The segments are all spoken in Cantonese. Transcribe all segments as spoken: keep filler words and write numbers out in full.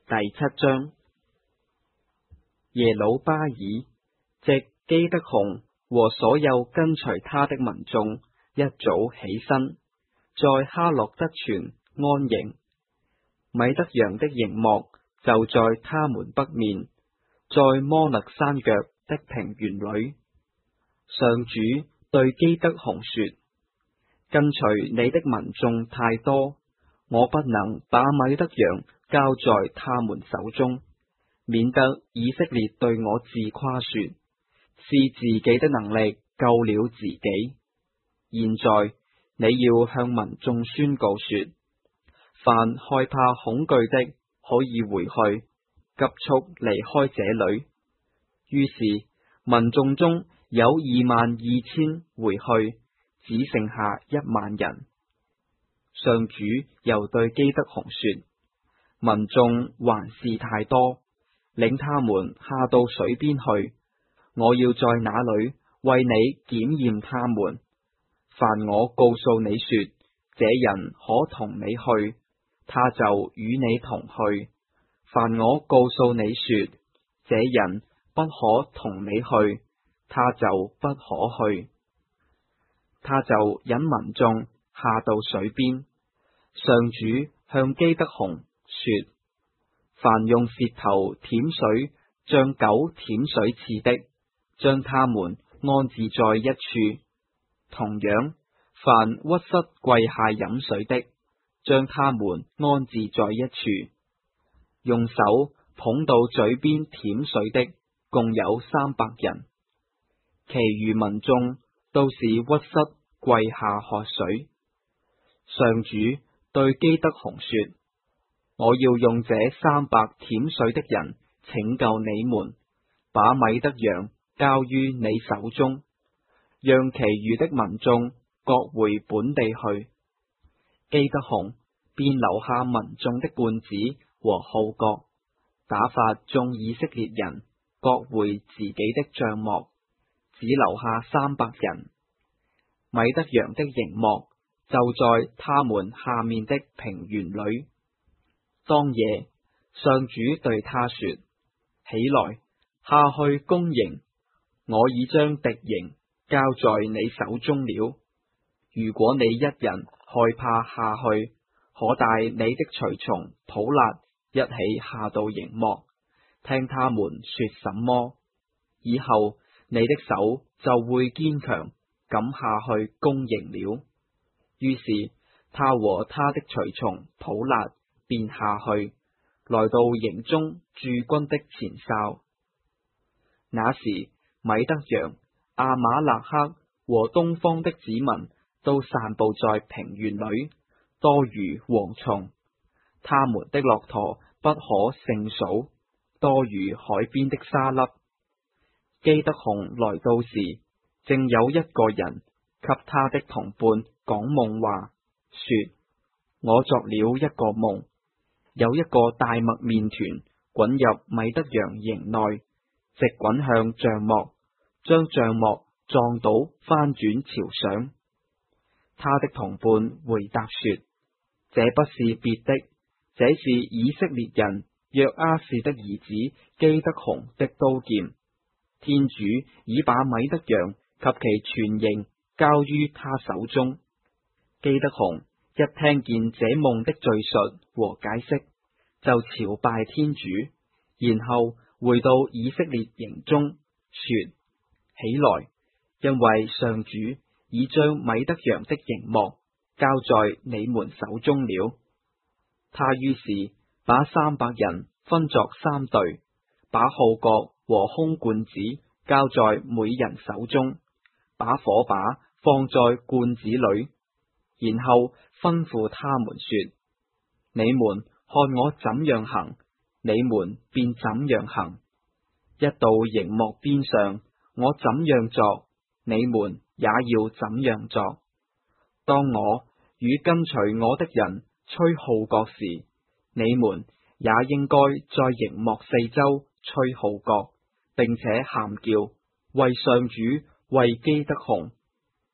第七章。耶魯巴爾即基德雄和所有跟隨他的民眾一早起身，在哈洛德泉安營。米德揚的營幕就在他們北面，在摩勒山腳的平原裏。上主對基德雄說：跟隨你的民眾太多，我不能把米德揚交在他們手中，免得以色列對我自誇說，是自己的能力救了自己。現在你要向民眾宣告說，凡害怕恐懼的可以回去，急速離開這裏。於是民眾中有二萬二千回去，只剩下一萬人。上主又對基德雄說，民眾還是太多，領他們下到水邊去，我要在那裏為你檢驗他們。凡我告訴你說，這人可同你去，他就與你同去；凡我告訴你說，這人不可同你去，他就不可去。他就引民眾下到水邊。上主向基德雄說，凡用舌頭舔水，像狗舔水似的，將他們安置在一處；同樣，凡屈膝跪下飲水的，將他們安置在一處。用手捧到嘴邊舔水的，共有三百人，其餘民眾都是屈膝跪下喝水。上主對基德雄說，我要用這三百舔水的人拯救你們，把米德揚交於你手中，讓其餘的民眾各回本地去。基德雄便留下民眾的官子和號角，打發眾以色列人各回自己的帳幕，只留下三百人。米德揚的營幕就在他們下面的平原裏。當夜，上主對他說，起來，下去攻營，我已將敵營交在你手中了。如果你一人害怕下去，可帶你的隨從普勒一起下到營幕，聽他們說什麼，以後你的手就會堅強，敢下去攻營了。於是他和他的隨從普勒便下去，來到營中駐軍的前哨。那時米德揚、阿瑪肋克和東方的子民都散布在平原裏，多如蝗蟲，他們的駱駝不可勝數，多如海邊的沙粒。基德雄來到時，正有一個人給他的同伴講夢話，說，我作了一個夢，有一個大麥麵團滾入米德揚營內，直滾向帳幕，將帳幕撞倒翻轉朝上。他的同伴回答說，這不是別的，這是以色列人約阿士的兒子基德雄的刀劍。天主已把米德揚及其全營交於他手中。基德雄一聽見這夢的敘述和解釋，就朝拜天主，然後回到以色列營中，說，起來，因為上主已將米德揚的營幕交在你們手中了。他於是把三百人分作三隊，把號角和空罐子交在每人手中，把火把放在罐子裏，然後吩咐他們說，你們看我怎樣行，你們便怎樣行。一到營幕邊上，我怎樣做，你們也要怎樣做。當我與跟隨我的人吹號角時，你們也應該在營幕四周吹號角，並且喊叫，為上主，為基德雄。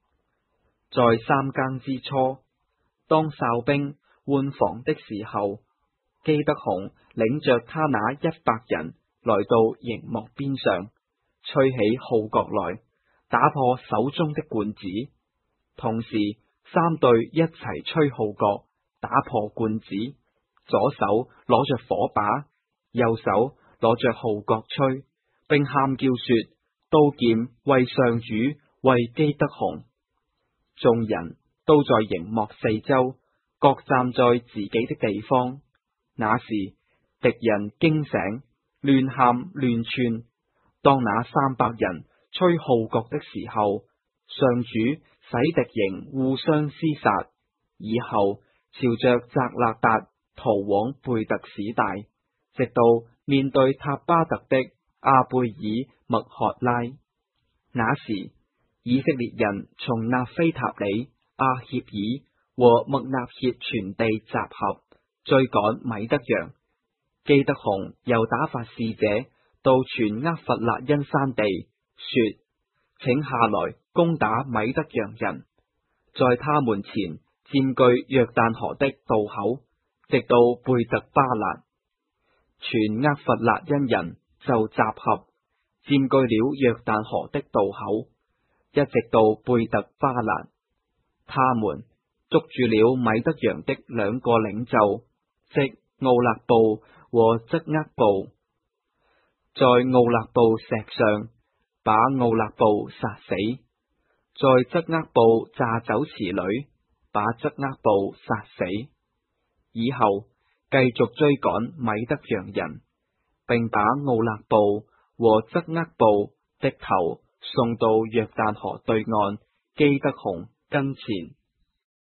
在三更之初，當哨兵換防的時候， 基德雄領着他那一百人來到營幕邊上，吹起號角來，打破手中的罐子。同時三隊一齊吹號角，打破罐子，左手攞着火把，右手攞着號角吹，並喊叫說：刀劍為上主，為基德雄！眾人都在營幕四周，各站在自己的地方。那時敵人驚醒，亂喊亂竄。當那三百人吹號角的時候，上主使敵營互相廝殺，以後朝着扎勒達逃往貝特史大，直到面對塔巴特的阿貝爾麥荷拉。那時以色列人從納菲塔里、阿協爾和麥納歇全地集合，追趕米德揚。基德雄又打發使者到全厄弗辣因山地，說：請下來攻打米德揚人，在他們前佔據約旦河的渡口，直到貝特巴勒。全厄弗辣因人就集合，佔據了約旦河的渡口，一直到貝特巴勒。他們捉住了米德揚的兩個領袖，即奧勒布和則厄布，在奧勒布石上把奧勒布殺死，在則厄布榨酒池裏把則厄布殺死。以後繼續追趕米德揚人，並把奧勒布和則厄布的頭送到約旦河對岸基德雄跟前。